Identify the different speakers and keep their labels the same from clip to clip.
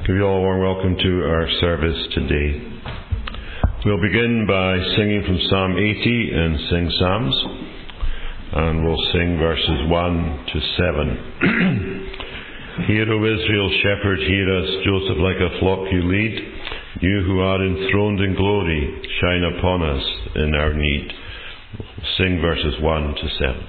Speaker 1: Give you all a warm welcome to our service today. We'll begin by singing from Psalm 80 and Sing Psalms, and we'll sing verses 1 to 7. Hear, O Israel, shepherd, hear us, Joseph, like a flock you lead. You who are enthroned in glory, shine upon us in our need. We'll sing verses 1 to 7.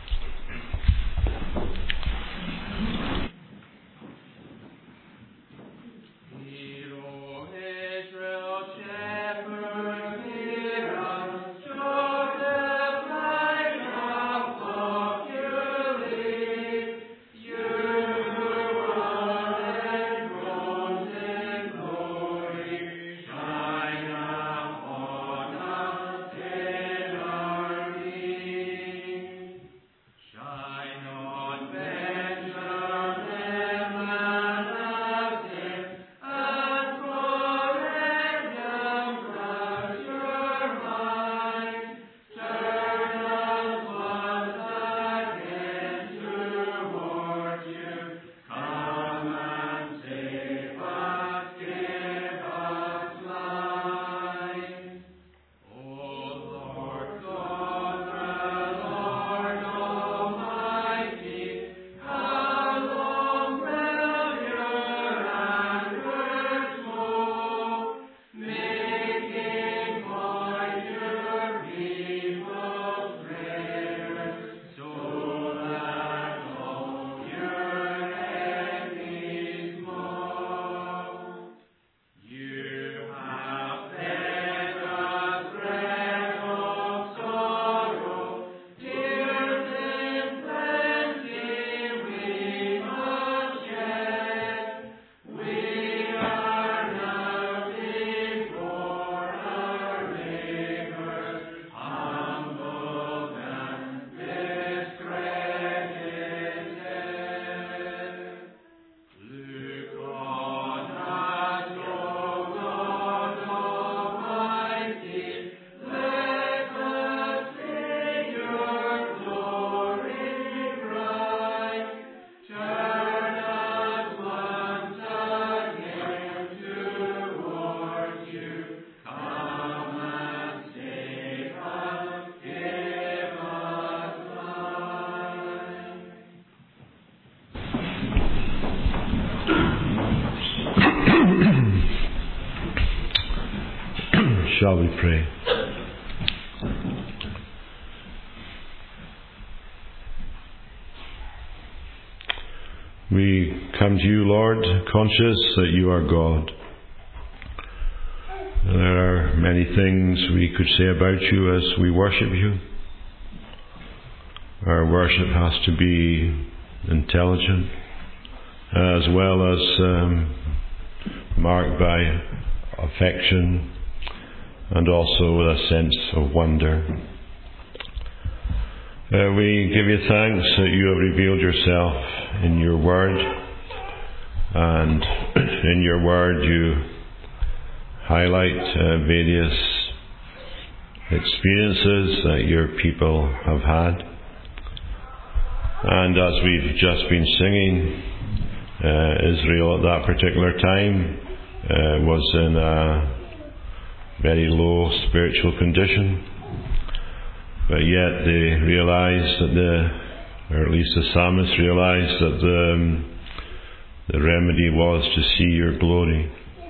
Speaker 1: Shall we pray? We come to you, Lord, conscious that you are God. There are many things we could say about you as we worship you. Our worship has to be intelligent, as well as marked by affection, and also with a sense of wonder. We give you thanks that you have revealed yourself in your word, and in your word you highlight various experiences that your people have had. And as we've just been singing, Israel at that particular time was in a very low spiritual condition, but yet they realized that or at least the psalmist realized that the remedy was to see your glory.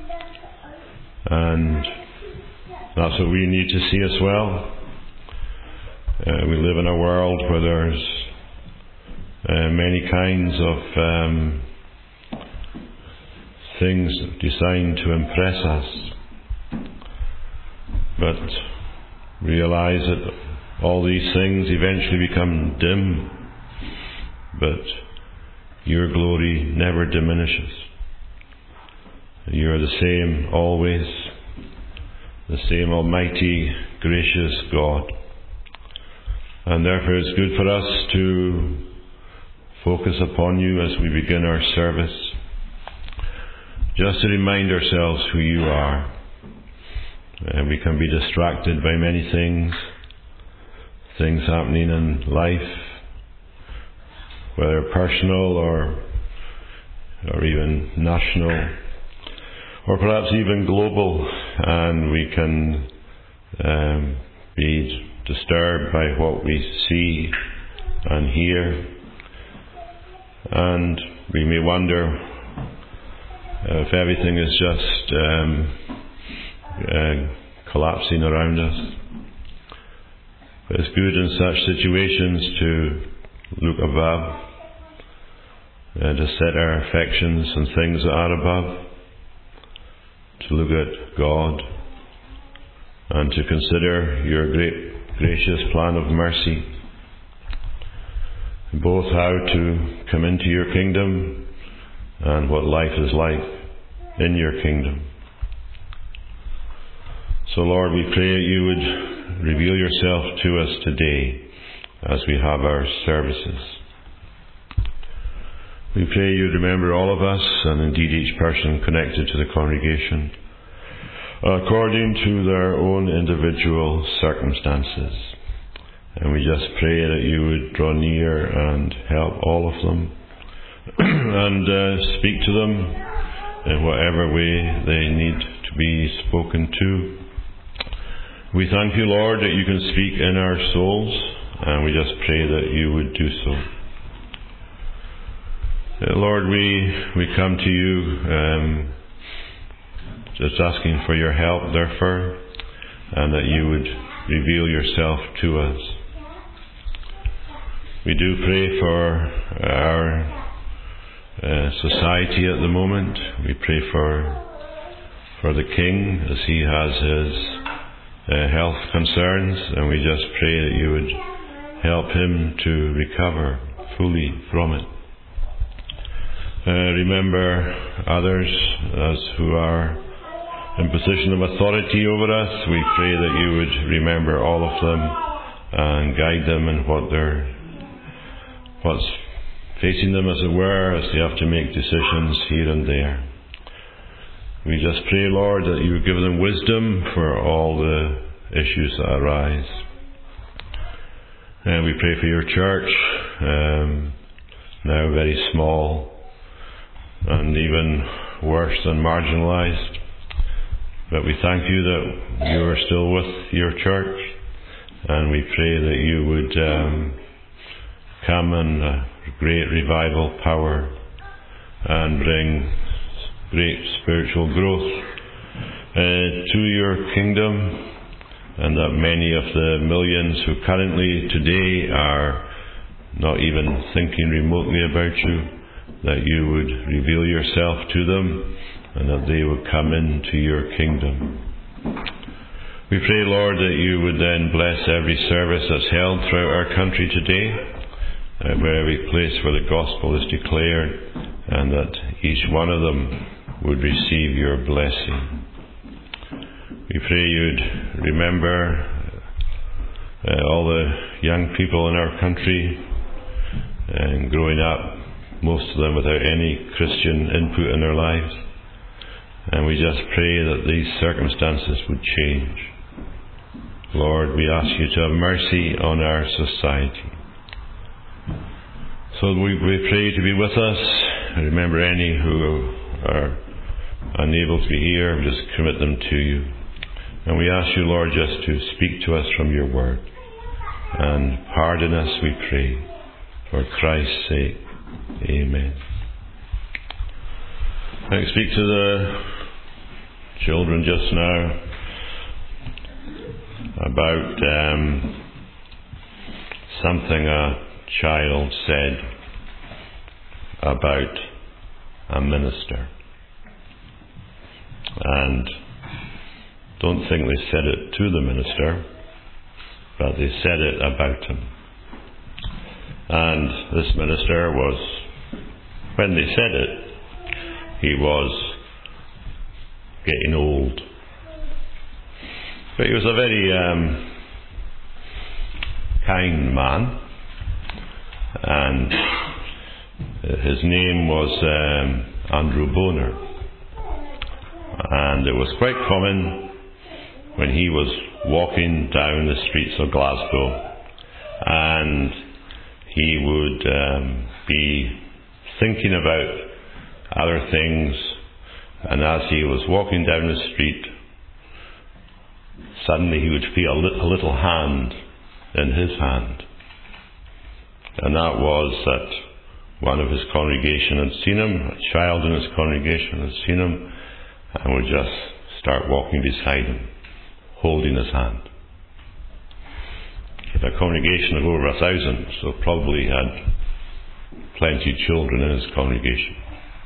Speaker 1: And that's what we need to see as well. We live in a world where there's many kinds of things designed to impress us, but realize that all these things eventually become dim, but your glory never diminishes. You are the same always, the same almighty, gracious God. And therefore it's good for us to focus upon you as we begin our service, just to remind ourselves who you are. We can be distracted by many things happening in life, whether personal or even national, or perhaps even global, and we can be disturbed by what we see and hear, and we may wonder if everything is just collapsing around us. But it's good in such situations to look above, to set our affections on things that are above, to look at God, and to consider your great gracious plan of mercy, both how to come into your kingdom and what life is like in your kingdom. So Lord, we pray that you would reveal yourself to us today as we have our services. We pray you'd remember all of us, and indeed each person connected to the congregation, according to their own individual circumstances. And we just pray that you would draw near and help all of them and speak to them in whatever way they need to be spoken to. We thank you, Lord, that you can speak in our souls, and we just pray that you would do so. Lord, we come to you just asking for your help, therefore, and that you would reveal yourself to us. We do pray for our society at the moment. We pray for the King as he has his health concerns, and we just pray that you would help him to recover fully from it. Remember others as who are in position of authority over us. We pray that you would remember all of them and guide them in what's facing them, as it were, as they have to make decisions here and there. We just pray, Lord, that you would give them wisdom for all the issues that arise. And we pray for your church, now very small and even worse than marginalised. But we thank you that you are still with your church, and we pray that you would come in great revival power and bring great spiritual growth to your kingdom, and that many of the millions who currently today are not even thinking remotely about you, that you would reveal yourself to them and that they would come into your kingdom. We pray, Lord, that you would then bless every service that's held throughout our country today, where every place where the gospel is declared, and that each one of them would receive your blessing. We pray you'd remember all the young people in our country and growing up, most of them without any Christian input in their lives. And we just pray that these circumstances would change. Lord, we ask you to have mercy on our society. So we pray to be with us. Remember any who are unable to be here, we just commit them to you. And we ask you, Lord, just to speak to us from your word. And pardon us, we pray, for Christ's sake. Amen. I speak to the children just now about something a child said about a minister. And don't think they said it to the minister, but they said it about him. And this minister was, when they said it, he was getting old. But he was a very kind man, and his name was Andrew Bonar. And it was quite common when he was walking down the streets of Glasgow, and he would be thinking about other things And as he was walking down the street, suddenly he would feel a little hand in his hand. And that was that one of his congregation had seen him, a child in his congregation had seen him, and would just start walking beside him, holding his hand. He had a congregation of over 1,000, so probably had plenty of children in his congregation.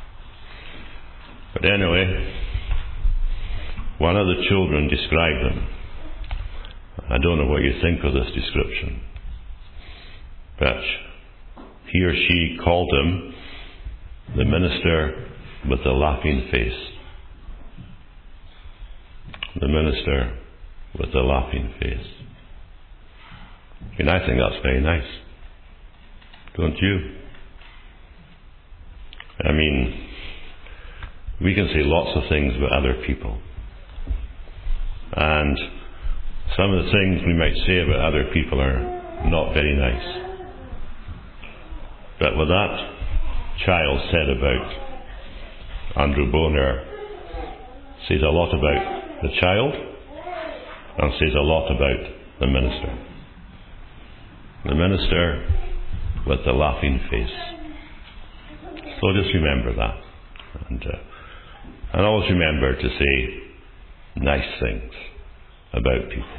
Speaker 1: But anyway, one of the children described him. I don't know what you think of this description, but he or she called him the minister with the laughing face. The minister with the laughing face. And I think that's very nice. Don't you? I mean, we can say lots of things about other people. And some of the things we might say about other people are not very nice. But what that child said about Andrew Bonar says a lot about the child and says a lot about the minister. The minister with the laughing face. So just remember that. And always remember to say nice things about people.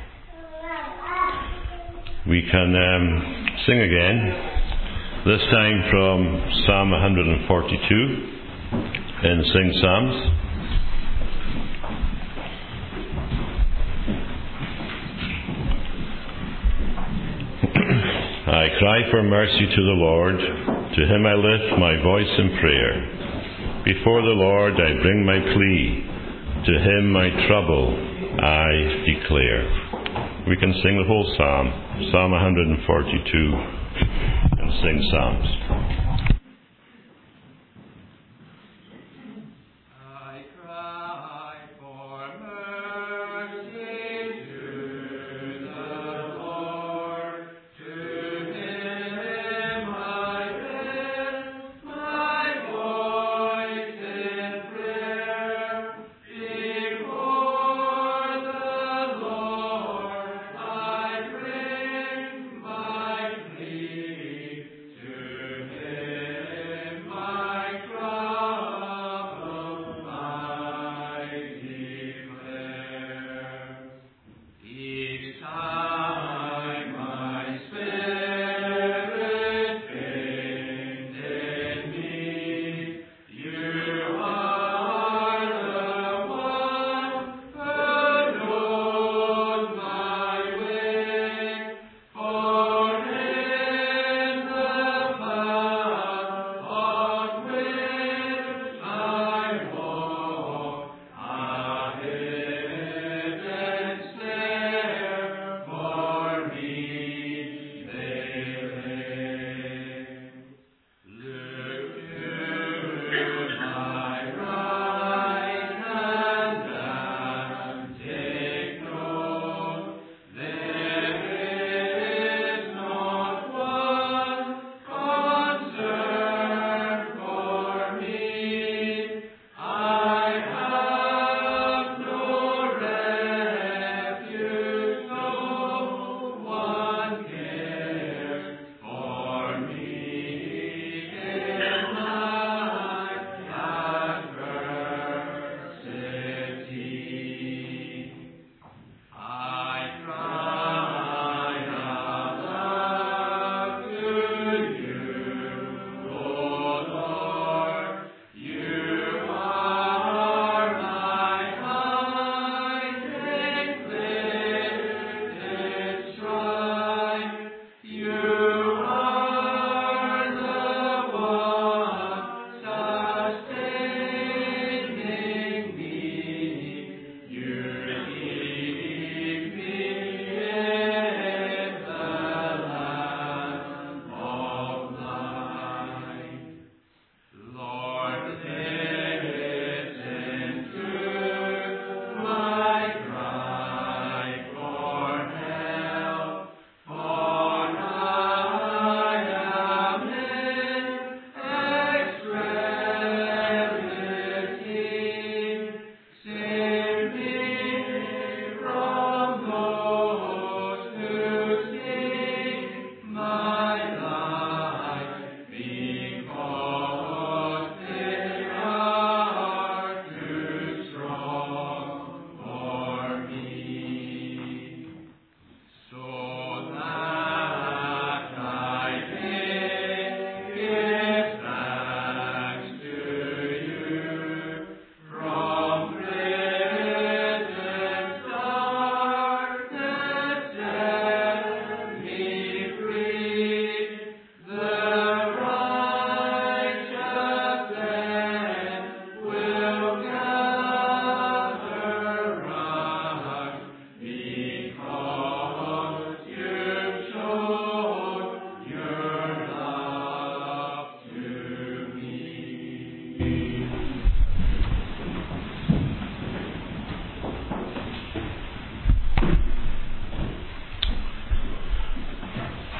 Speaker 1: We can sing again, this time from Psalm 142 in Sing Psalms. I cry for mercy to the Lord, to him I lift my voice in prayer. Before the Lord I bring my plea, to him my trouble I declare. We can sing the whole psalm, Psalm 142, and Sing Psalms.
Speaker 2: To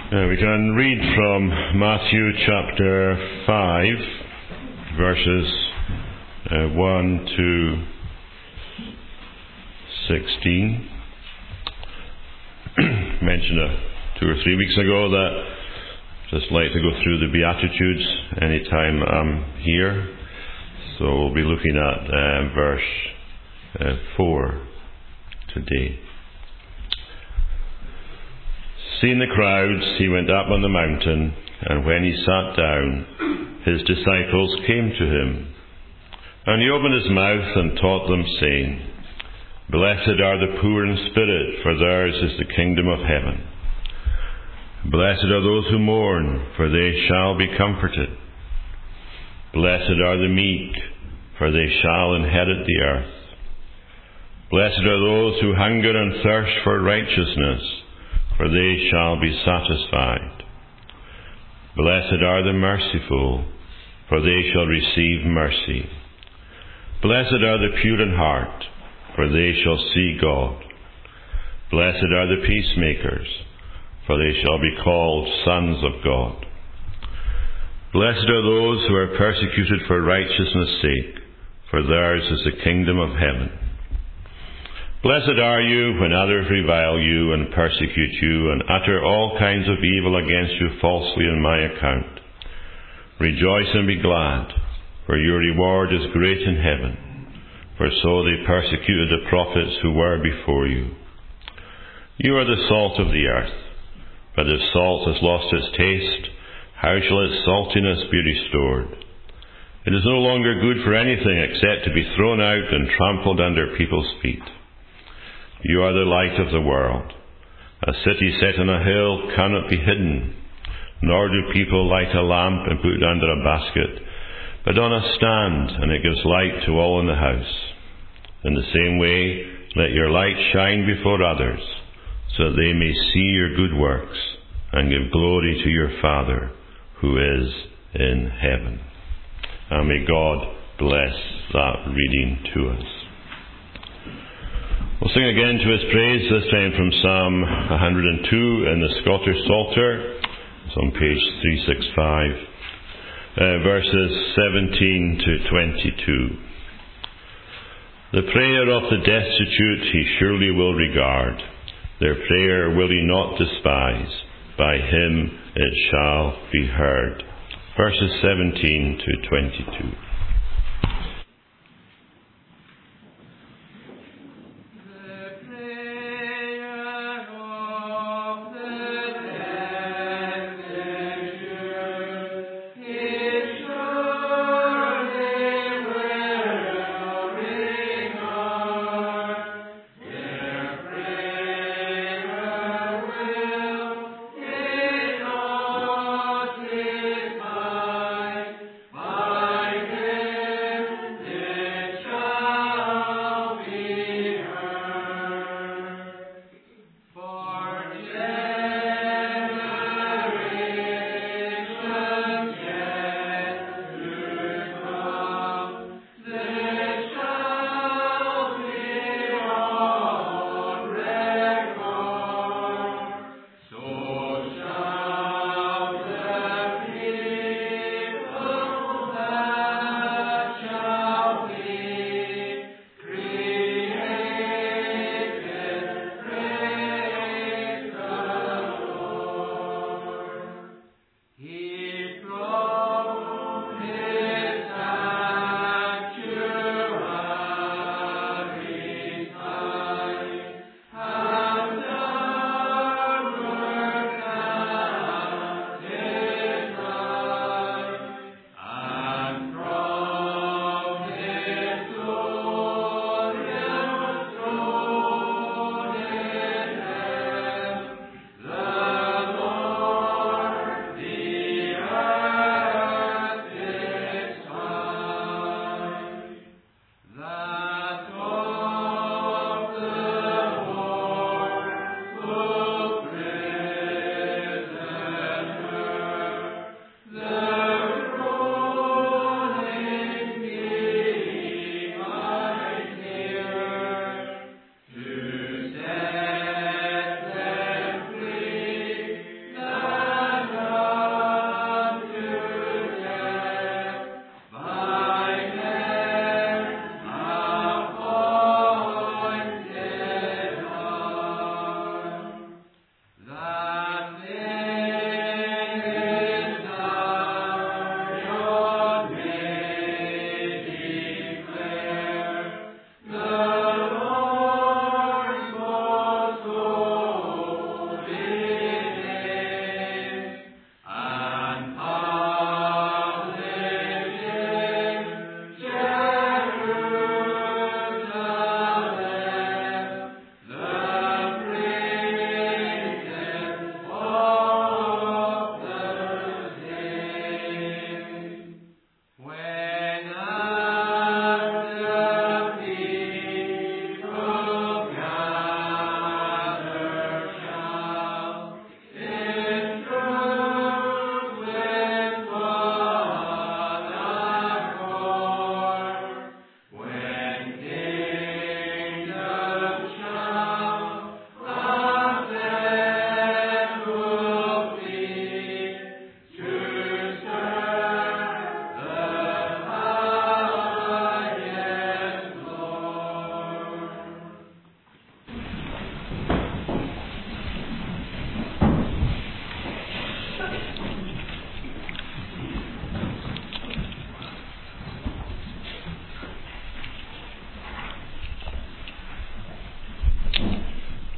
Speaker 1: We can read from Matthew chapter 5, verses 1 to 16. Mentioned 2 or 3 weeks ago that I just like to go through the Beatitudes anytime I'm here. So we'll be looking at verse 4 today. Seeing the crowds, he went up on the mountain, and when he sat down, his disciples came to him. And he opened his mouth and taught them, saying, Blessed are the poor in spirit, for theirs is the kingdom of heaven. Blessed are those who mourn, for they shall be comforted. Blessed are the meek, for they shall inherit the earth. Blessed are those who hunger and thirst for righteousness, for they shall be satisfied. Blessed are the merciful, for they shall receive mercy. Blessed are the pure in heart, for they shall see God. Blessed are the peacemakers, for they shall be called sons of God. Blessed are those who are persecuted for righteousness' sake, for theirs is the kingdom of heaven. Blessed are you when others revile you and persecute you and utter all kinds of evil against you falsely on my account. Rejoice and be glad, for your reward is great in heaven, for so they persecuted the prophets who were before you. You are the salt of the earth, but if salt has lost its taste, how shall its saltiness be restored? It is no longer good for anything except to be thrown out and trampled under people's feet. You are the light of the world. A city set on a hill cannot be hidden, nor do people light a lamp and put it under a basket, but on a stand, and it gives light to all in the house. In the same way, let your light shine before others, so that they may see your good works and give glory to your Father who is in heaven. And may God bless that reading to us. We'll sing again to his praise, this time from Psalm 102 in the Scottish Psalter. It's on page 365, verses 17 to 22. The prayer of the destitute he surely will regard. Their prayer will he not despise. By him it shall be heard. Verses 17 to 22.
Speaker 2: By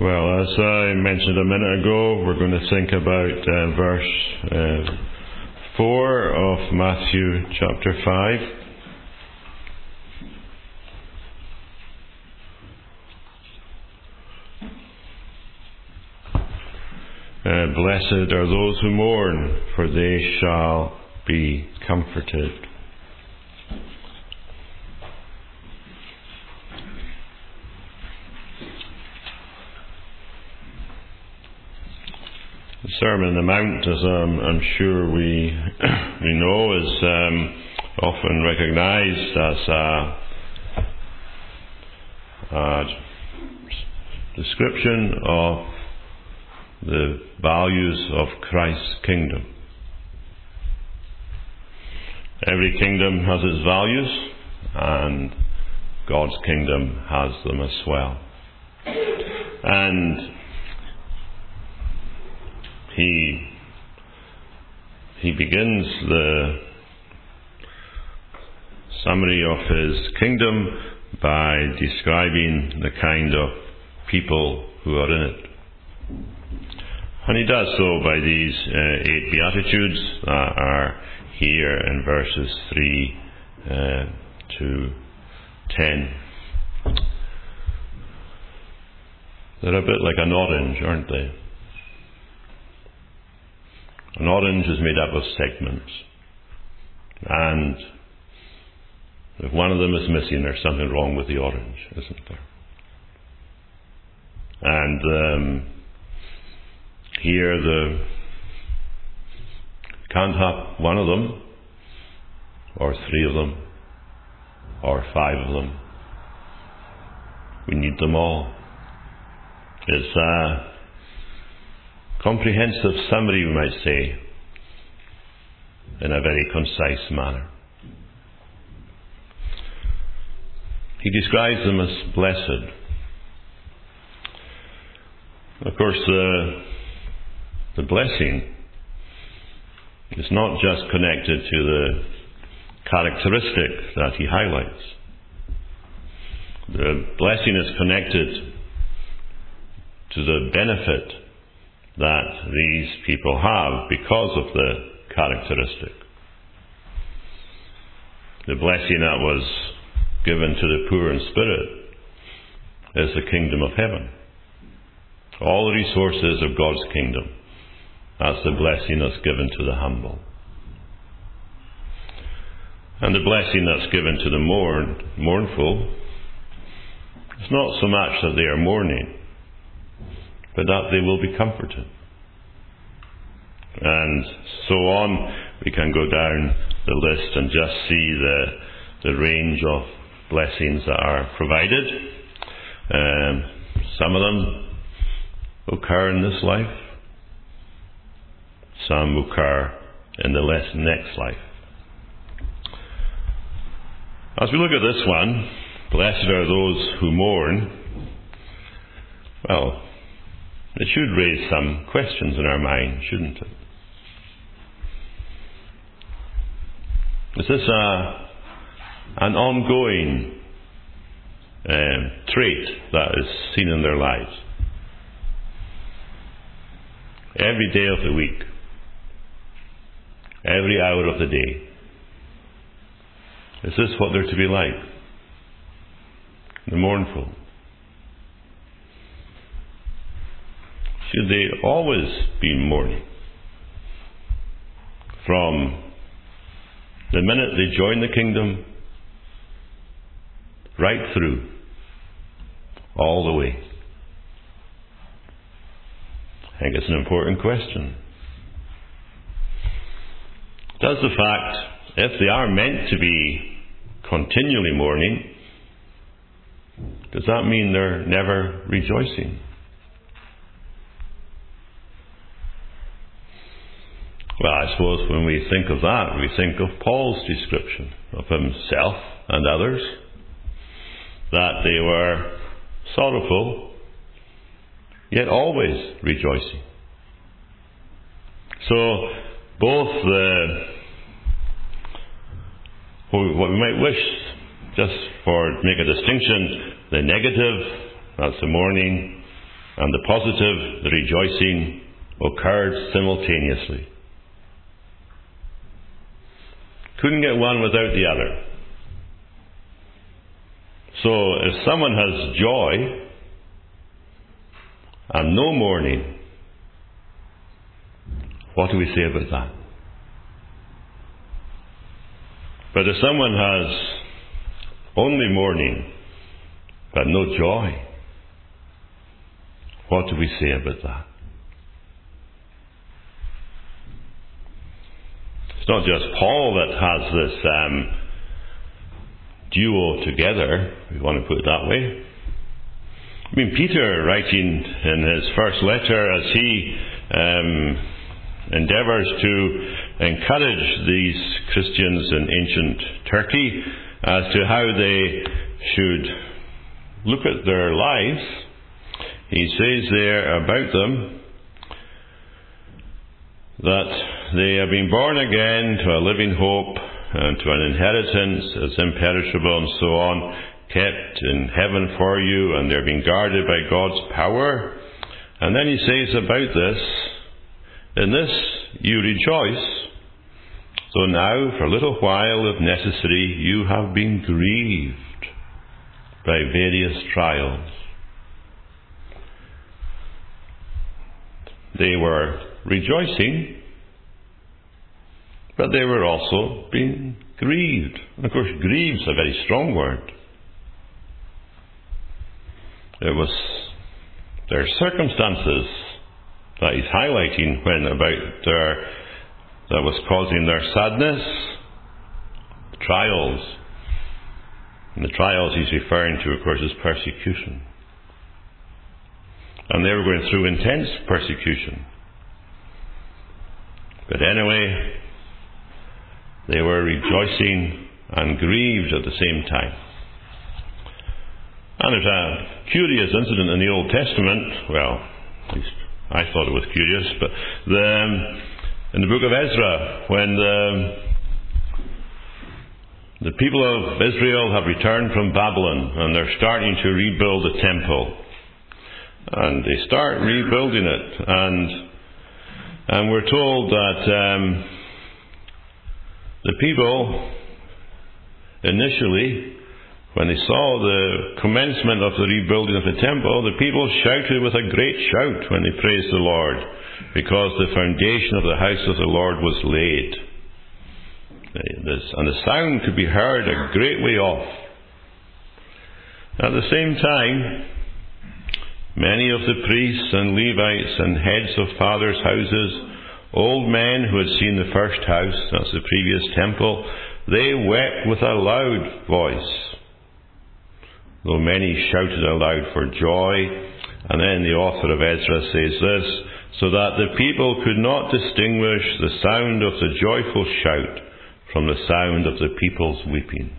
Speaker 1: Well, as I mentioned a minute ago, we're going to think about verse 4 of Matthew chapter 5. Blessed are those who mourn, for they shall be comforted. The Sermon on the Mount, as I'm sure we know, is often recognised as a description of the values of Christ's kingdom. Every kingdom has its values, and God's kingdom has them as well. And he begins the summary of his kingdom by describing the kind of people who are in it. And he does so by these 8 Beatitudes that are here in verses 3 to 10. They're a bit like an orange, aren't they? An orange is made up of segments. And if one of them is missing, there's something wrong with the orange, isn't there? And here can't have one of them, or 3 of them, or 5 of them. We need them all. It's a comprehensive summary, we might say, in a very concise manner. He describes them as blessed. Of course, the blessing is not just connected to the characteristic that he highlights. The blessing is connected to the benefit that these people have because of the characteristic. The blessing that was given to the poor in spirit is the kingdom of heaven. All the resources of God's kingdom, that's the blessing that's given to the humble. And the blessing that's given to the mournful is not so much that they are mourning, but that they will be comforted. And so on, we can go down the list and just see the range of blessings that are provided. Some of them occur in this life. Some occur in the next life. As we look at this one, blessed are those who mourn, well, it should raise some questions in our mind, shouldn't it? Is this an ongoing trait that is seen in their lives? Every day of the week, every hour of the day. Is this what they're to be like? The mournful. Should they always be mourning? From the minute they join the kingdom, right through, all the way? I think it's an important question. Does the fact, if they are meant to be continually mourning, does that mean they're never rejoicing? Well, I suppose when we think of that, we think of Paul's description of himself and others, that they were sorrowful, yet always rejoicing. So, both what we might wish, just for make a distinction, the negative, that's the mourning, and the positive, the rejoicing, occurred simultaneously. Couldn't get one without the other. So if someone has joy and no mourning, what do we say about that? But if someone has only mourning but no joy, what do we say about that? It's not just Paul that has this duo together, if you want to put it that way. I mean, Peter, writing in his first letter, as he endeavours to encourage these Christians in ancient Turkey as to how they should look at their lives, he says there about them that they have been born again to a living hope and to an inheritance that's imperishable and so on, kept in heaven for you, and they're being guarded by God's power. And then he says about this, in this you rejoice, though now for a little while, if necessary, you have been grieved by various trials. They were rejoicing, but they were also being grieved. And of course, grieved's a very strong word. It was their circumstances that he's highlighting when about that was causing their sadness, trials. And the trials he's referring to, of course, is persecution. And they were going through intense persecution. But anyway, they were rejoicing and grieved at the same time. And there's a curious incident in the Old Testament, well, at least I thought it was curious, but in the book of Ezra, when the people of Israel have returned from Babylon and they're starting to rebuild the temple. And they start rebuilding it, and we're told that the people initially, when they saw the commencement of the rebuilding of the temple, the people shouted with a great shout when they praised the Lord, because the foundation of the house of the Lord was laid. And the sound could be heard a great way off. At the same time, many of the priests and Levites and heads of fathers' houses, old men who had seen the first house, that's the previous temple, they wept with a loud voice, though many shouted aloud for joy. And then the author of Ezra says this, so that the people could not distinguish the sound of the joyful shout from the sound of the people's weeping.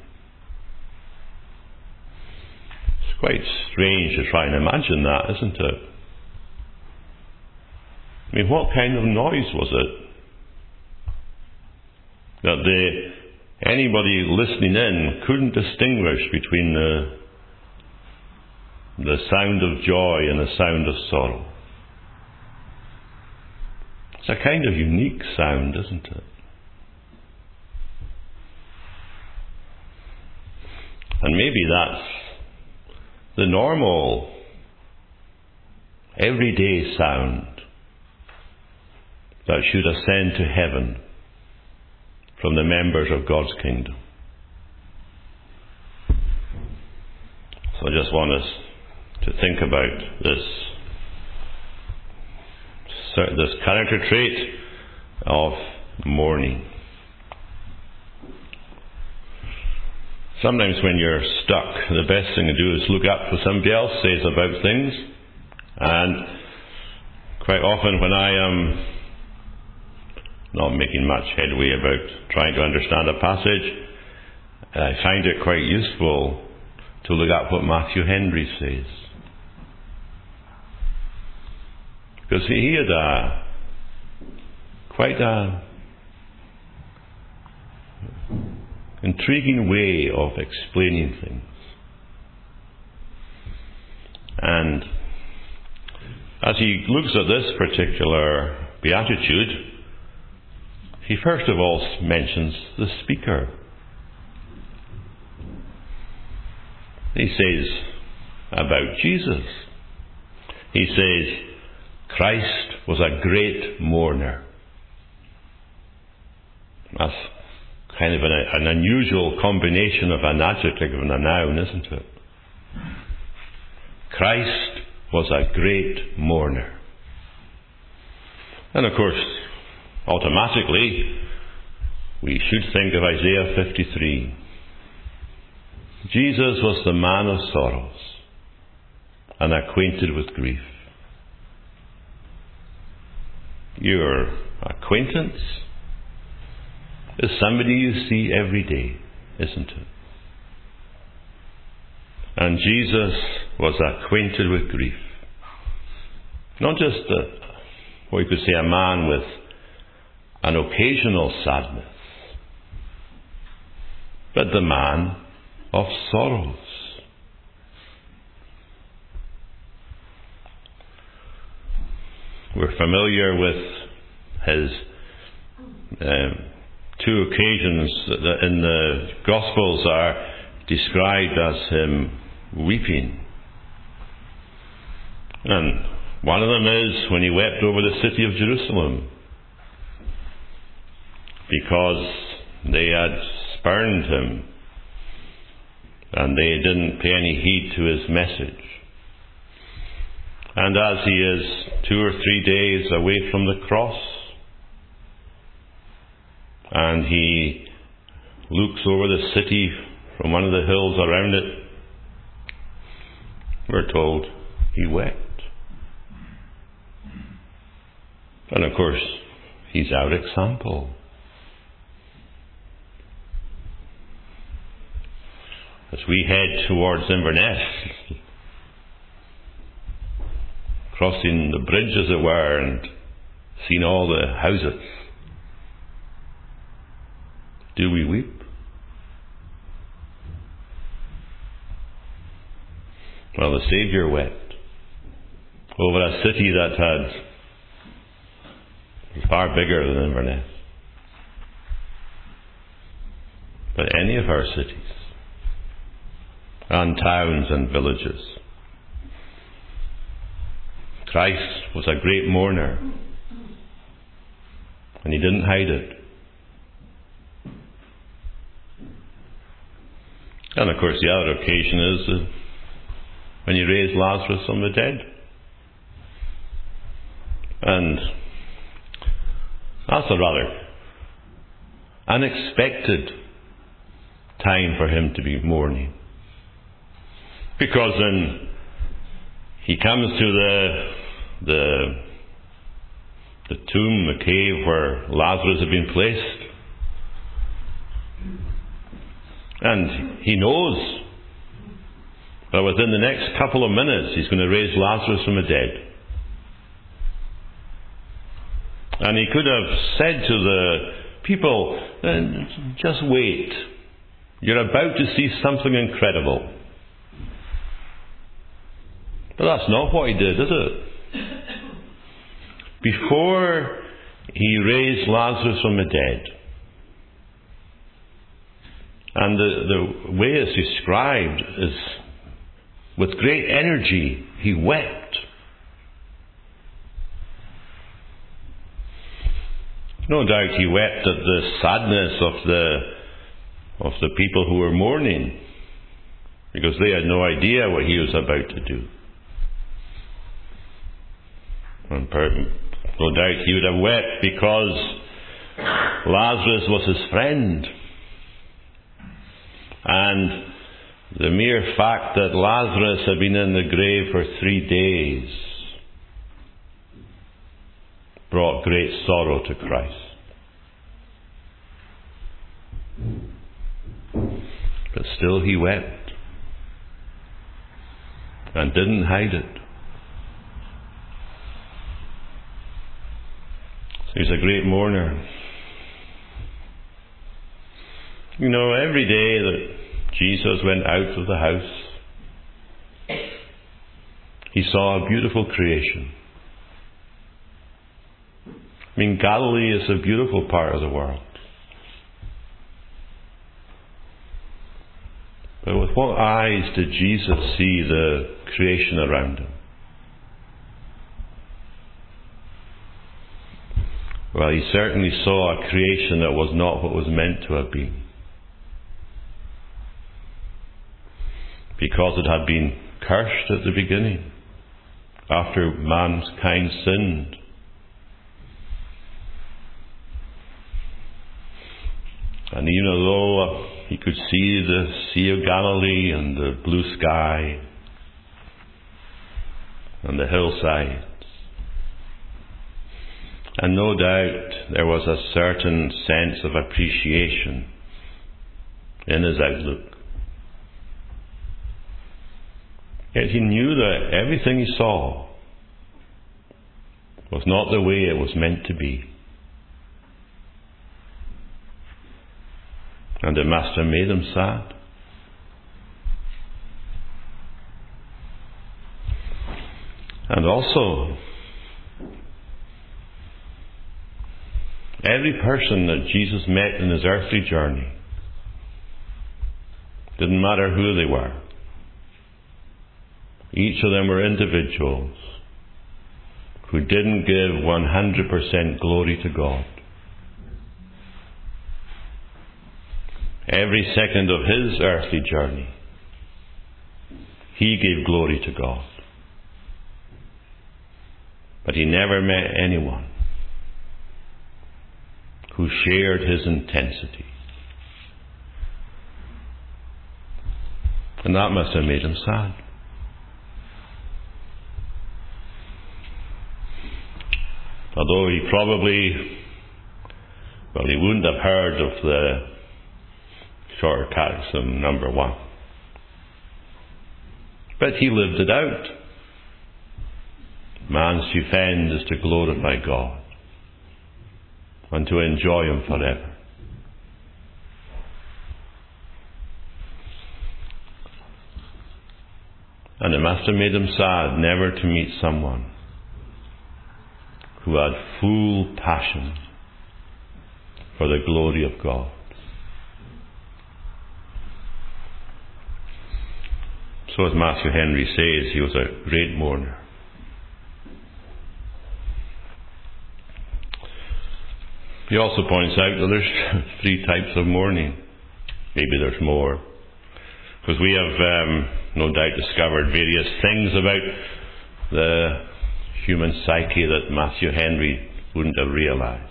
Speaker 1: It's quite strange to try and imagine that, isn't it? I mean, what kind of noise was it? That anybody listening in couldn't distinguish between the sound of joy and the sound of sorrow. It's a kind of unique sound, isn't it? And maybe that's the normal, everyday sound that should ascend to heaven from the members of God's kingdom. So I just want us to think about this character trait of mourning. Sometimes when you're stuck, the best thing to do is look up what somebody else says about things. And quite often when I am not making much headway about trying to understand a passage, I find it quite useful to look up what Matthew Henry says. Because he had quite a intriguing way of explaining things. And as he looks at this particular beatitude, he first of all mentions the speaker. He says about Jesus, he says, Christ was a great mourner. That's kind of an unusual combination of an adjective and a noun, isn't it? Christ was a great mourner. And of course, automatically, we should think of Isaiah 53. Jesus was the man of sorrows and acquainted with grief. Your acquaintance is somebody you see every day, isn't it? And Jesus was acquainted with grief. Not just what you could say a man with an occasional sadness, but the man of sorrows. We're familiar with his two occasions that in the Gospels are described as him weeping. And one of them is when he wept over the city of Jerusalem, because they had spurned him and they didn't pay any heed to his message. And as he is 2 or 3 days away from the cross, and he looks over the city from one of the hills around it, we're told he wept. And of course, he's our example. As we head towards Inverness, crossing the bridge as it were, and seeing all the houses, do we weep? Well, the Saviour wept over a city that was far bigger than Inverness. But any of our cities and towns and villages, Christ was a great mourner, and he didn't hide it. And of course the other occasion is when he raised Lazarus from the dead. And that's a rather unexpected time for him to be mourning. Because then he comes to the tomb, the cave where Lazarus had been placed. And he knows that within the next couple of minutes he's going to raise Lazarus from the dead. And he could have said to the people, just wait. You're about to see something incredible. But that's not what he did, is it? Before he raised Lazarus from the dead, and the way it's described is with great energy, he wept. No doubt he wept at the sadness of the people who were mourning, because they had no idea what he was about to do. And no doubt he would have wept because Lazarus was his friend. And the mere fact that Lazarus had been in the grave for 3 days brought great sorrow to Christ. But still he wept and didn't hide it. So he's a great mourner. You know, every day that Jesus went out of the house, he saw a beautiful creation. Galilee is a beautiful part of the world. But with what eyes did Jesus see the creation around him? Well, he certainly saw a creation that was not what was meant to have been. Because it had been cursed at the beginning, after mankind sinned. And even though he could see the Sea of Galilee and the blue sky and the hillsides, and no doubt there was a certain sense of appreciation in his outlook, yet he knew that everything he saw was not the way it was meant to be. And it must have made him sad. And also, every person that Jesus met in his earthly journey, didn't matter who they were, each of them were individuals who didn't give 100% glory to God. Every second of his earthly journey, he gave glory to God. But he never met anyone who shared his intensity. And that must have made him sad. Although he wouldn't have heard of the Shorter Catechism number 1. But he lived it out. Man's chief end is to glorify God and to enjoy him forever. And it must have made him sad never to meet someone who had full passion for the glory of God. So as Matthew Henry says, he was a great mourner. He also points out that there's 3 types of mourning. Maybe there's more. Because we have no doubt discovered various things about the human psyche that Matthew Henry wouldn't have realized.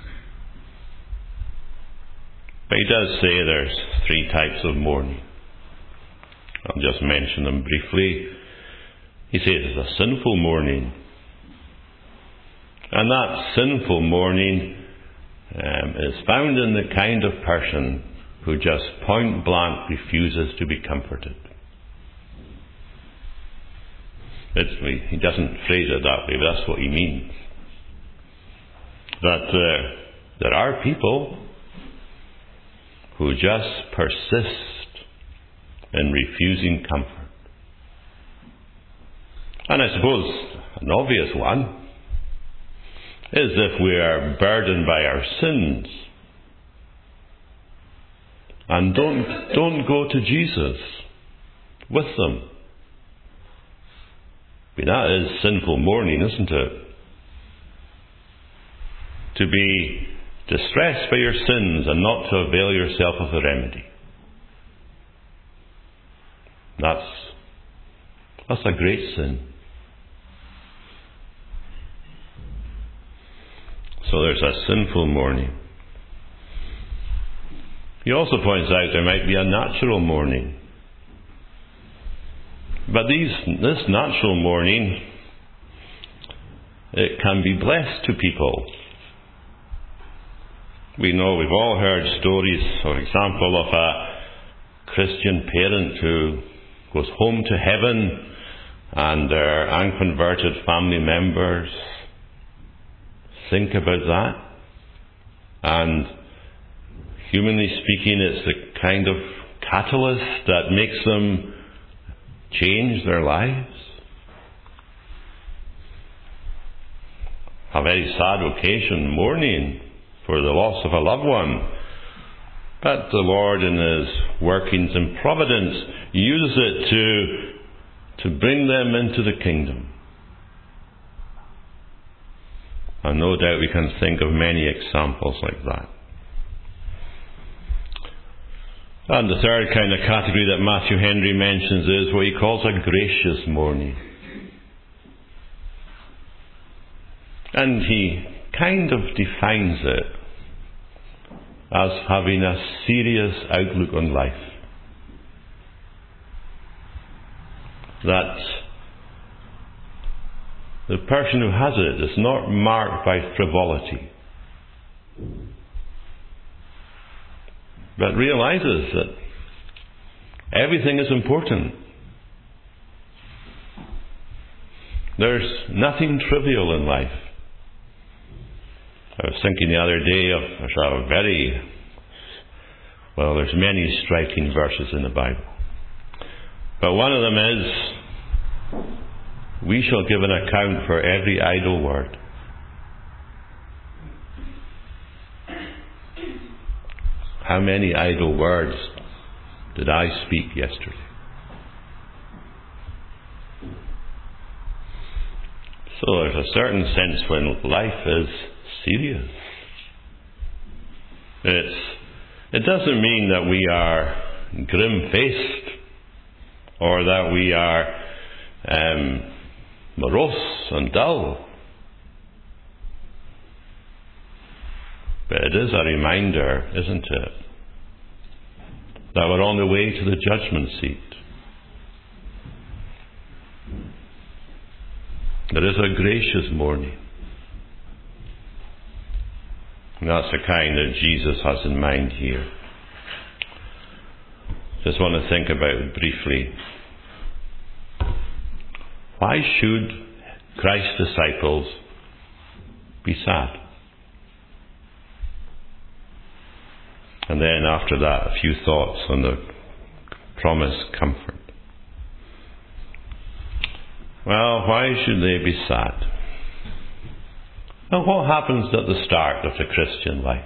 Speaker 1: But he does say there's 3 types of mourning. I'll just mention them briefly. He says it's a sinful mourning. And that sinful mourning is found in the kind of person who just point blank refuses to be comforted. He doesn't phrase it that way, but that's what he means. That there are people who just persist in refusing comfort. And I suppose an obvious one is if we are burdened by our sins and don't go to Jesus with them. I mean, that is sinful mourning, isn't it? To be distressed by your sins and not to avail yourself of the remedy. That's a great sin. So there's a sinful mourning. He also points out there might be a natural mourning. But this natural mourning, it can be blessed to people. We know, we've all heard stories, for example, of a Christian parent who goes home to heaven and their unconverted family members think about that. And humanly speaking, it's the kind of catalyst that makes them change their lives. a very sad occasion, mourning for the loss of a loved one. But the Lord, in His workings and providence, uses it to bring them into the kingdom. And no doubt we can think of many examples like that. And the third kind of category that Matthew Henry mentions is what he calls a gracious mourning. And he kind of defines it as having a serious outlook on life. That the person who has it is not marked by frivolity, but realizes that everything is important. There's nothing trivial in life. I was thinking the other day of there's many striking verses in the Bible. But one of them is, we shall give an account for every idle word. How many idle words did I speak yesterday? So there's a certain sense when life is serious. It doesn't mean that we are grim-faced or that we are morose and dull. But it is a reminder, isn't it, that we're on the way to the judgment seat. There is a gracious mourning. And that's the kind that Jesus has in mind here. Just want to think about it briefly. Why should Christ's disciples be sad? And then after that, a few thoughts on the promised comfort. Well, why should they be sad? Well, what happens at the start of the Christian life?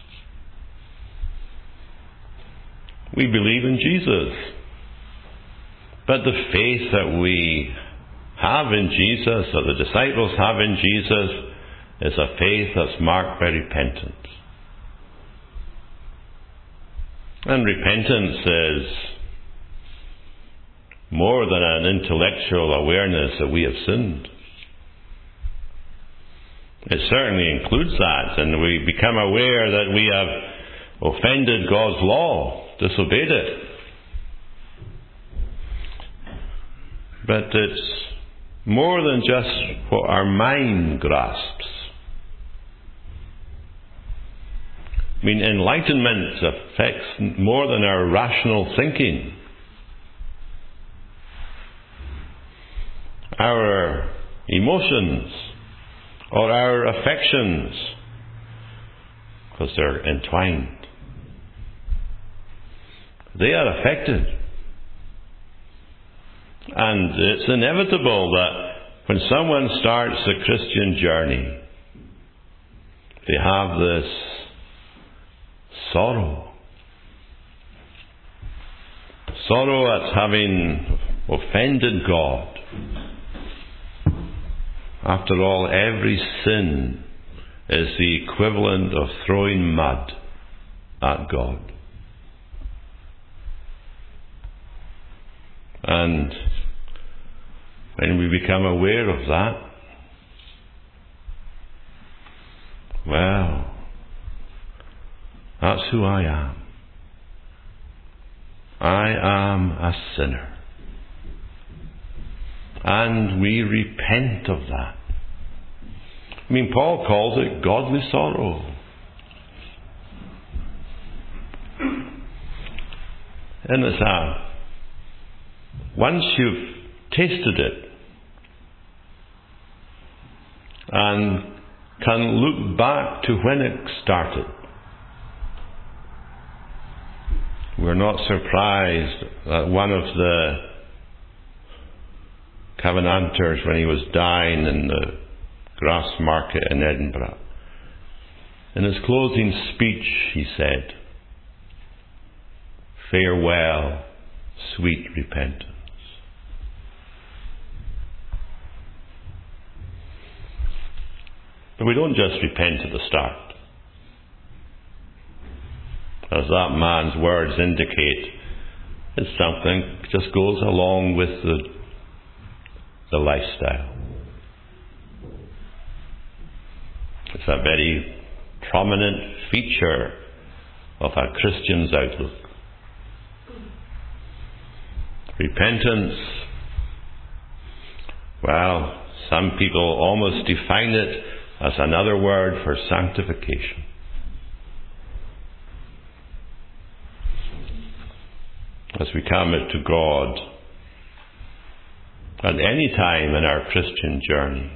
Speaker 1: We believe in Jesus. But the faith that we have in Jesus, that the disciples have in Jesus, is a faith that's marked by repentance. And repentance is more than an intellectual awareness that we have sinned. It certainly includes that, and we become aware that we have offended God's law, disobeyed it. But it's more than just what our mind grasps. I mean, enlightenment affects more than our rational thinking. Our emotions or our affections, because they're entwined. They are affected. And it's inevitable that when someone starts the Christian journey, they have this sorrow. Sorrow at having offended God. After all, every sin is the equivalent of throwing mud at God. And when we become aware of that, well, that's who I am. I am a sinner. And we repent of that. I mean, Paul calls it godly sorrow. And it's once you've tasted it and can look back to when it started, we're not surprised that one of the Covenanters, when he was dying in the Grassmarket in Edinburgh. In his closing speech, he said, "Farewell, sweet repentance." But we don't just repent at the start. As that man's words indicate, it's something that just goes along with the lifestyle. It's a very prominent feature of a Christian's outlook. Repentance, well, some people almost define it as another word for sanctification. As we come to God at any time in our Christian journey,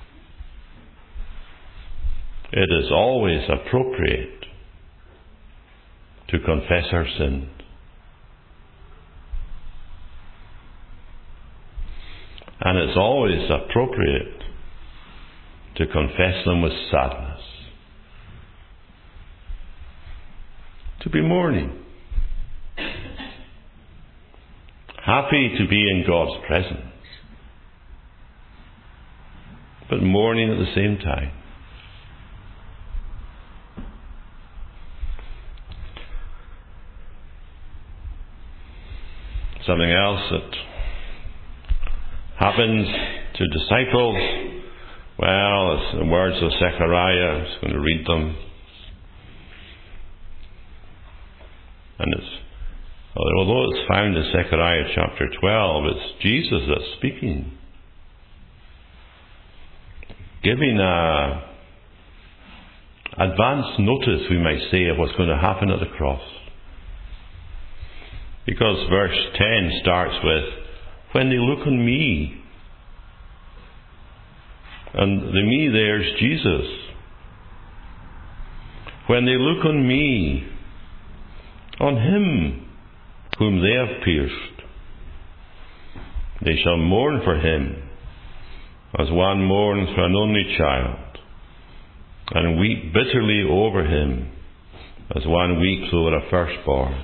Speaker 1: it is always appropriate to confess our sins. And it's always appropriate to confess them with sadness. To be mourning. Happy to be in God's presence, but mourning at the same time. Something else that happens to disciples, well, it's the words of Zechariah. I'm just going to read them. And although it's found in Zechariah chapter 12, it's Jesus that's speaking, giving advance notice, we might say, of what's going to happen at the cross. Because verse 10 starts with, "When they look on me," and the me there is Jesus. "When they look on me, on him whom they have pierced, they shall mourn for him as one mourns for an only child, and weep bitterly over him as one weeps over a firstborn."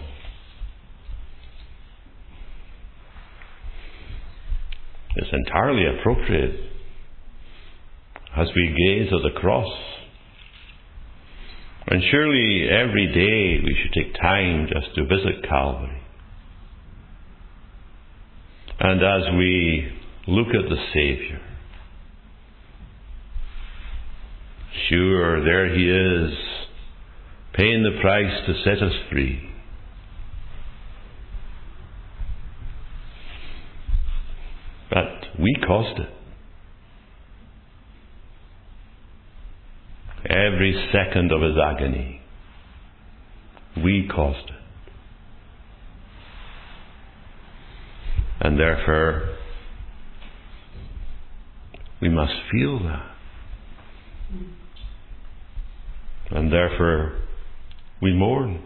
Speaker 1: It's entirely appropriate as we gaze at the cross. And surely every day we should take time just to visit Calvary. And as we look at the Saviour, sure, there he is, paying the price to set us free. But we caused it. Every second of his agony, we caused it. And therefore, we must feel that. And therefore, we mourn.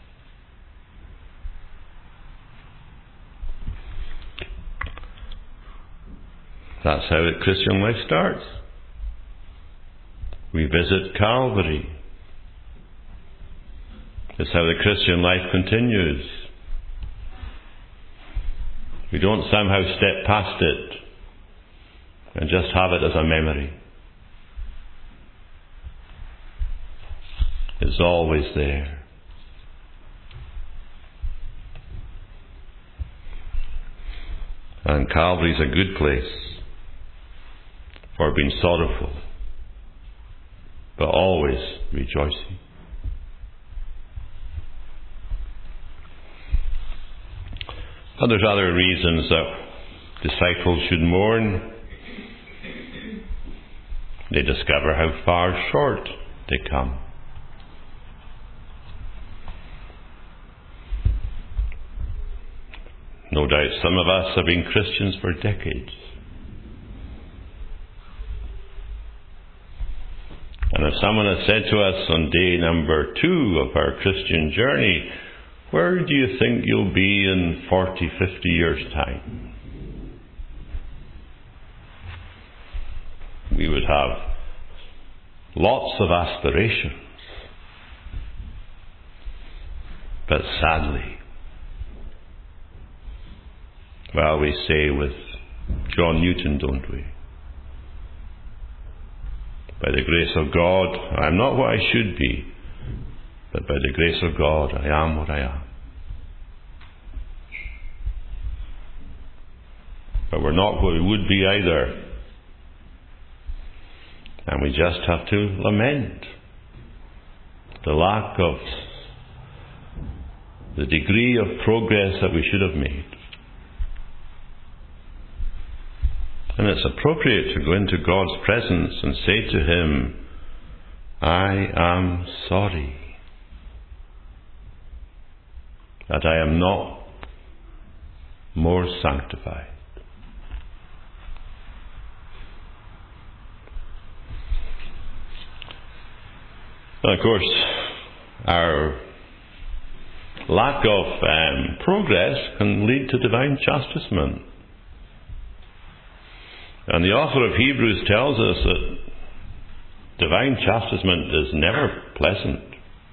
Speaker 1: That's how the Christian life starts. We visit Calvary. It's how the Christian life continues. We don't somehow step past it and just have it as a memory. It's always there. And Calvary's a good place for being sorrowful, but always rejoicing. And there's other reasons that disciples should mourn. They discover how far short they come. No doubt some of us have been Christians for decades. And if someone had said to us on day number 2 of our Christian journey, "Where do you think you'll be in 40, 50 years' time?" we would have lots of aspirations. But sadly, well, we say with John Newton, don't we? By the grace of God, I am not what I should be, but by the grace of God, I am what I am. But we're not what we would be either. And we just have to lament the lack of the degree of progress that we should have made. And it's appropriate to go into God's presence and say to Him, I am sorry that I am not more sanctified. And of course, our lack of progress can lead to divine chastisement. And the author of Hebrews tells us that divine chastisement is never pleasant.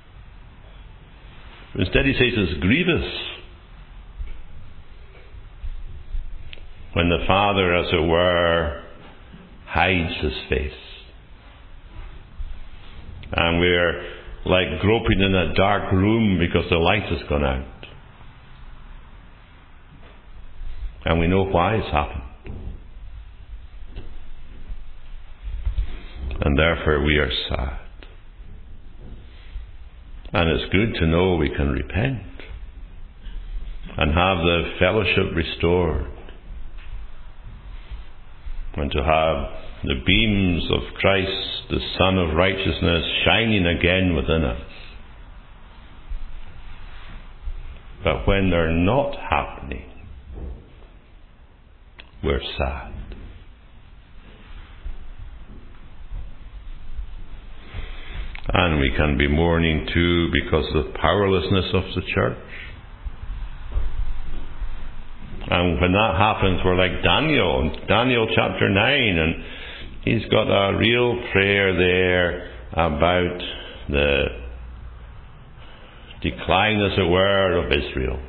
Speaker 1: Instead, he says it's grievous. When the Father, as it were, hides His face. And we're like groping in a dark room because the light has gone out. And we know why it's happened. And therefore we are sad. And it's good to know we can repent and have the fellowship restored, and to have the beams of Christ, the Son of Righteousness, shining again within us. But when they're not happening, we're sad. And we can be mourning too because of the powerlessness of the church. And when that happens, we're like Daniel, in Daniel chapter 9, and he's got a real prayer there about the decline, as it were, of Israel.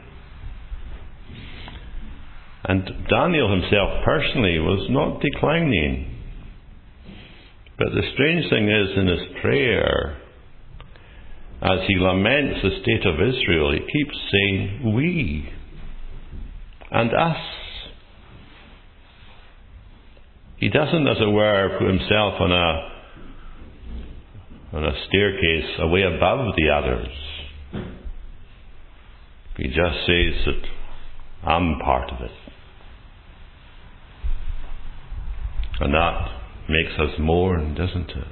Speaker 1: And Daniel himself personally was not declining. But the strange thing is, in his prayer, as he laments the state of Israel, he keeps saying, we and us. He doesn't, as it were, put himself on a staircase away above the others. He just says that I'm part of it. And that makes us mourn, doesn't it?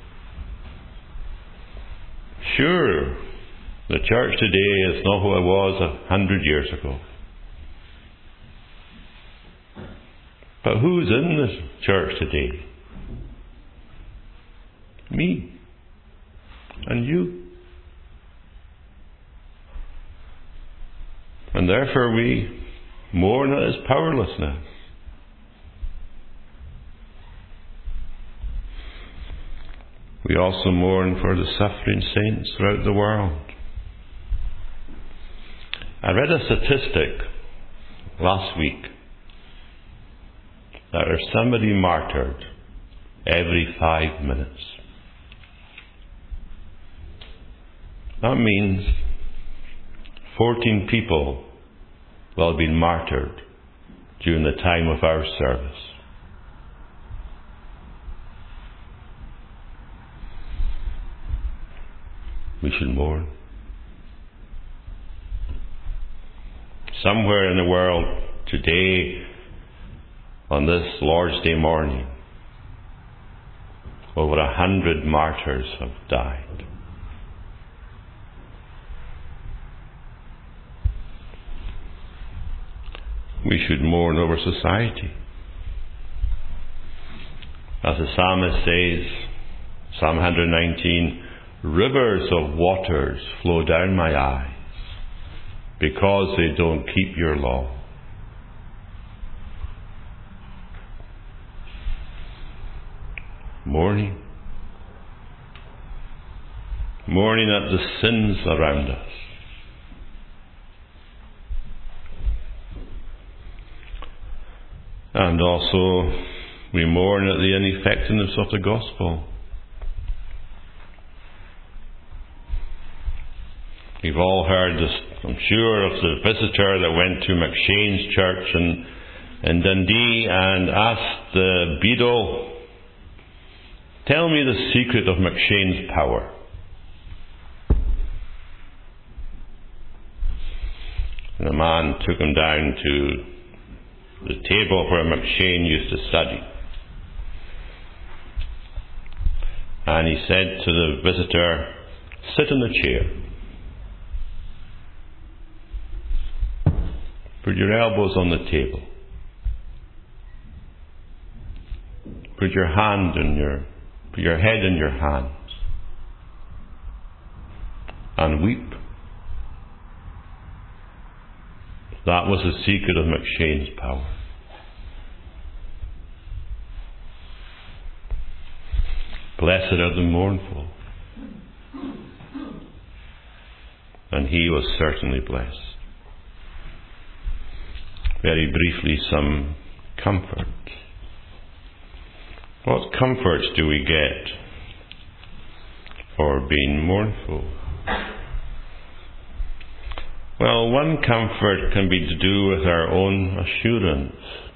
Speaker 1: Sure, the church today is not what it was 100 years ago. But who's in this church today? Me. And you. And therefore we mourn at His powerlessness. We also mourn for the suffering saints throughout the world. I read a statistic last week that there's somebody martyred every 5 minutes. That means 14 people will have been martyred during the time of our service. We should mourn. Somewhere in the world today, on this Lord's Day morning, over 100 martyrs have died. We should mourn over society. As the psalmist says, Psalm 119, rivers of waters flow down my eyes because they don't keep your law. Mourning. mourning at the sins around us. And also, we mourn at the ineffectiveness of the gospel. We've all heard this, I'm sure, of the visitor that went to McShane's church in Dundee and asked the beadle, "Tell me the secret of McShane's power." And the man took him down to the table where McShane used to study. And he said to the visitor, "Sit in the chair. Put your elbows on the table. Put your head in your hands. And weep." That was the secret of McShane's power. Blessed are the mournful. And he was certainly blessed. Very briefly, some comfort. What comforts do we get for being mournful? Well, one comfort can be to do with our own assurance,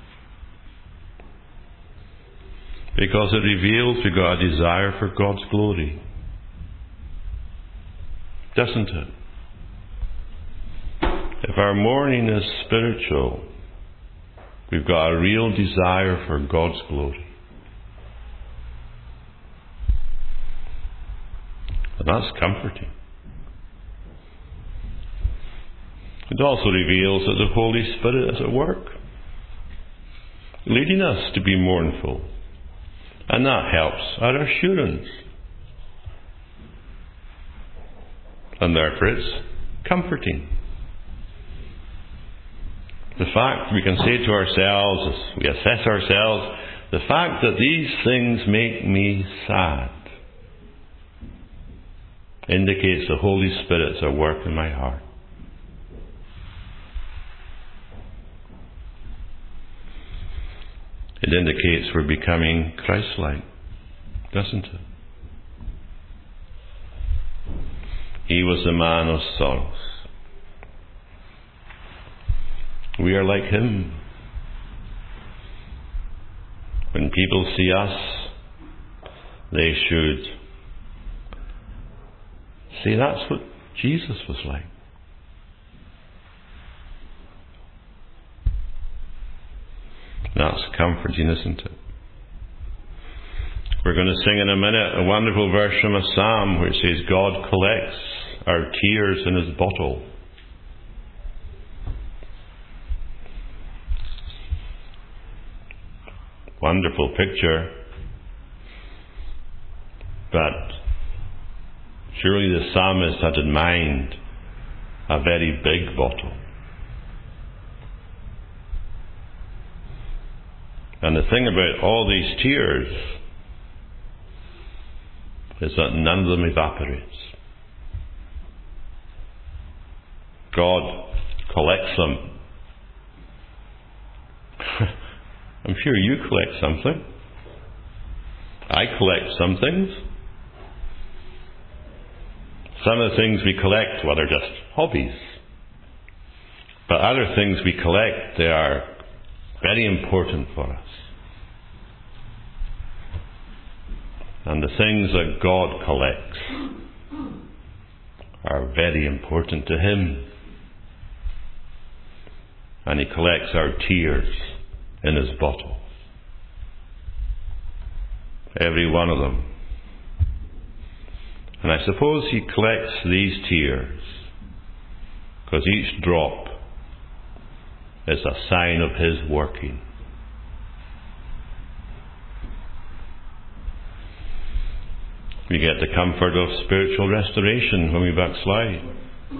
Speaker 1: because it reveals we've got a desire for God's glory, doesn't it? If our mourning is spiritual, we've got a real desire for God's glory. And that's comforting. It also reveals that the Holy Spirit is at work, leading us to be mournful. And that helps our assurance. And therefore it's comforting. The fact we can say to ourselves, as we assess ourselves, the fact that these things make me sad indicates the Holy Spirit's at work in my heart. It indicates we're becoming Christ-like, doesn't it? He was the man of sorrows. We are like him. When people see us, they should say, that's what Jesus was like. That's comforting, isn't it? We're going to sing in a minute a wonderful verse from a psalm which says, God collects our tears in his bottle. Wonderful picture. But surely the psalmist had in mind a very big bottle. And the thing about all these tears is that none of them evaporates. God collects them. I'm sure you collect something. I collect some things. Some of the things we collect, well, they're just hobbies. But other things we collect, they are very important for us. And the things that God collects are very important to him. And he collects our tears in his bottle. Every one of them. And I suppose he collects these tears because each drop is a sign of his working. We get the comfort of spiritual restoration when we backslide.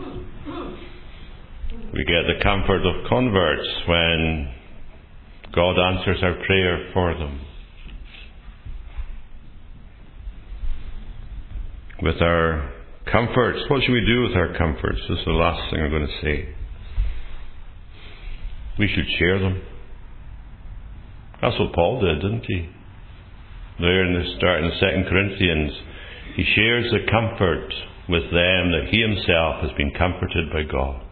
Speaker 1: We get the comfort of converts when God answers our prayer for them. With our comforts. What should we do with our comforts? This is the last thing I'm going to say. We should share them. That's what Paul did, didn't he? There in the start in 2 Corinthians, he shares the comfort with them that he himself has been comforted by God.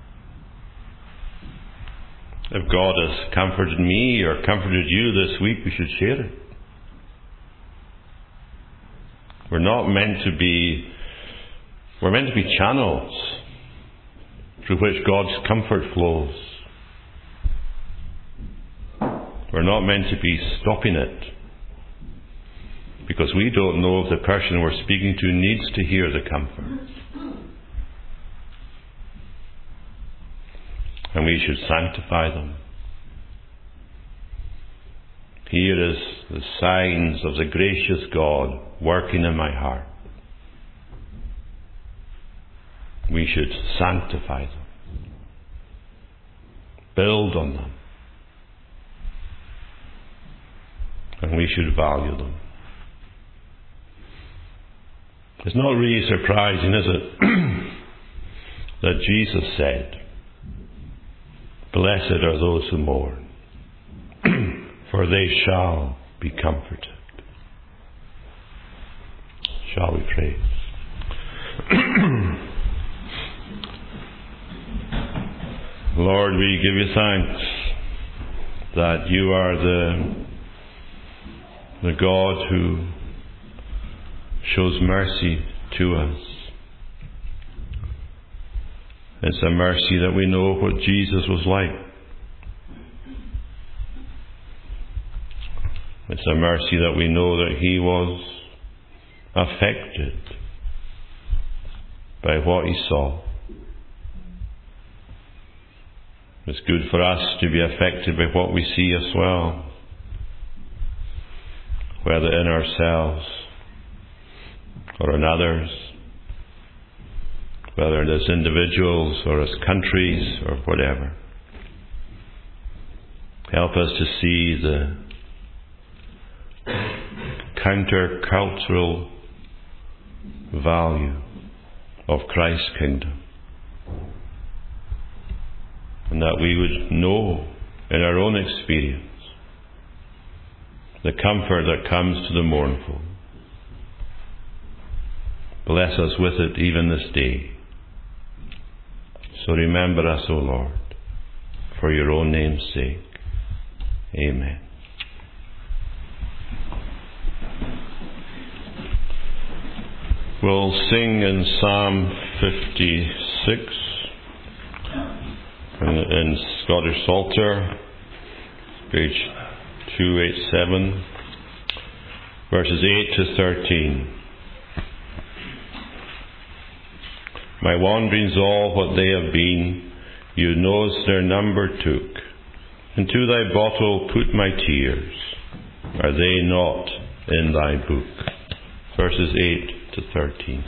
Speaker 1: If God has comforted me or comforted you this week, we should share it. We're meant to be channels through which God's comfort flows. We're not meant to be stopping it, because we don't know if the person we're speaking to needs to hear the comfort. And we should sanctify them. Here is the signs of the gracious God working in my heart. We should sanctify them. Build on them. And we should value them. It's not really surprising, is it, that Jesus said, "Blessed are those who mourn, for they shall be comforted." Shall we pray? Lord, we give you thanks that you are the God who shows mercy to us. It's a mercy that we know what Jesus was like. It's a mercy that we know that he was affected by what he saw. It's good for us to be affected by what we see as well, whether in ourselves or in others, whether as individuals or as countries or whatever. Help us to see the counter-cultural value of Christ's kingdom, and that we would know in our own experience the comfort that comes to the mournful. Bless us with it even this day. So remember us, O Lord, for your own name's sake. Amen. We'll sing in Psalm 56 in Scottish Psalter, page 287, verses 8 to 13. My wanderings all what they have been, you knowest their number took. Into thy bottle put my tears, are they not in thy book? Verses 8 to 13.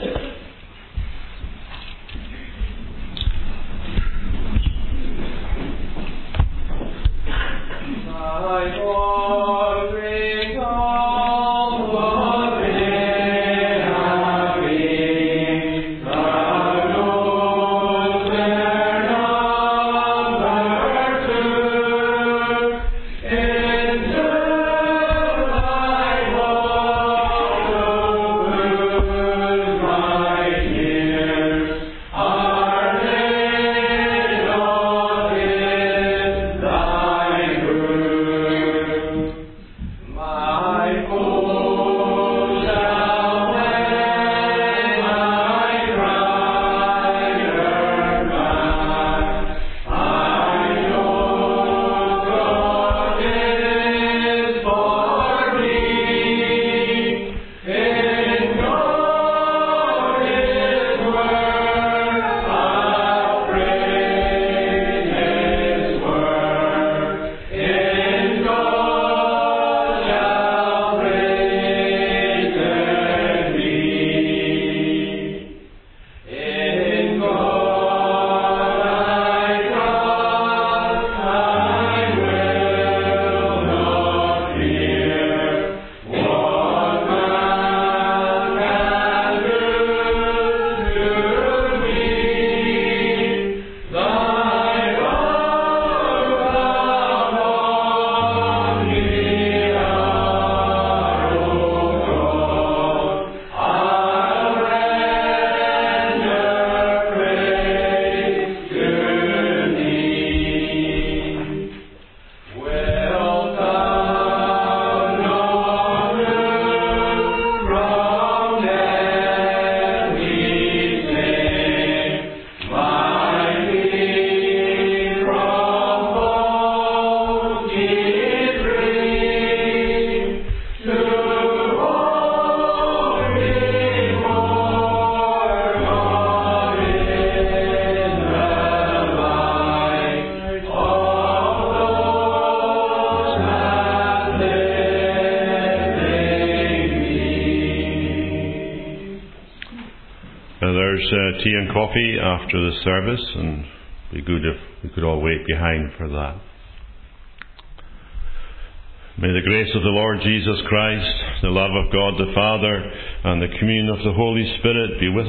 Speaker 2: My
Speaker 1: there's tea and coffee after the service, and it'd be good if we could all wait behind for that. May the grace of the Lord Jesus Christ, the love of God the Father, and the communion of the Holy Spirit be with us